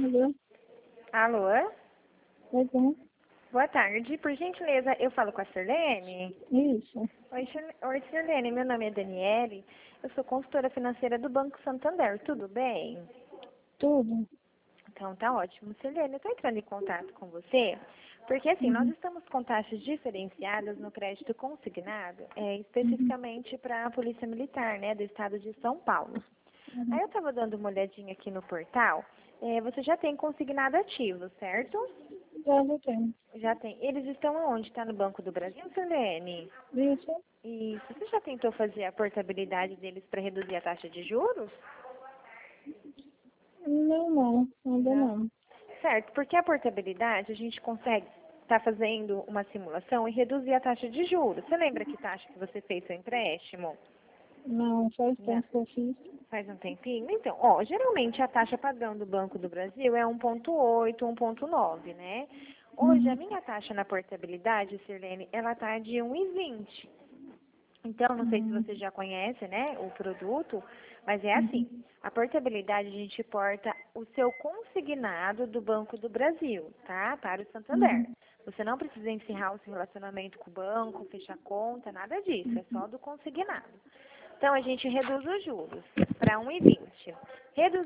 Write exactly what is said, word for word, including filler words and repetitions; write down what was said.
Alô? Alô? Pois é. Boa tarde. Por gentileza, eu falo com a Sirlene? Isso. Oi, Shir- Oi, Sirlene. Meu nome é Daniele. Eu sou consultora financeira do Banco Santander. Tudo bem? Tudo. Então, tá ótimo. Sirlene, eu estou entrando em contato com você porque, assim, nós Uhum. estamos com taxas diferenciadas no crédito consignado, é, Uhum. especificamente para a Polícia Militar, né, do estado de São Paulo. Uhum. Aí eu estava dando uma olhadinha aqui no portal. É, você já tem consignado ativo, certo? Já já tenho. Já tem. Eles estão onde? Está no Banco do Brasil, Sirlene? Isso? E você já tentou fazer a portabilidade deles para reduzir a taxa de juros? Não, não. Ainda Não. não. Certo, porque a portabilidade a gente consegue estar fazendo uma simulação e reduzir a taxa de juros. Você lembra que taxa que você fez seu empréstimo? Não, faz Não. tempo que eu fiz. Faz um tempinho? Então, ó, geralmente a taxa padrão do Banco do Brasil é um ponto oito, um ponto nove, né? Hoje a Uhum. minha taxa na portabilidade, Sirlene, ela tá de um e vinte. Então, não sei se Uhum. você já conhece, né, o produto, mas é assim, Uhum. a portabilidade a gente porta o seu consignado do Banco do Brasil, tá, para o Santander. Uhum. Você não precisa encerrar o seu relacionamento com o banco, fechar conta, nada disso, é só do consignado. Então, a gente reduz os juros para um e vinte.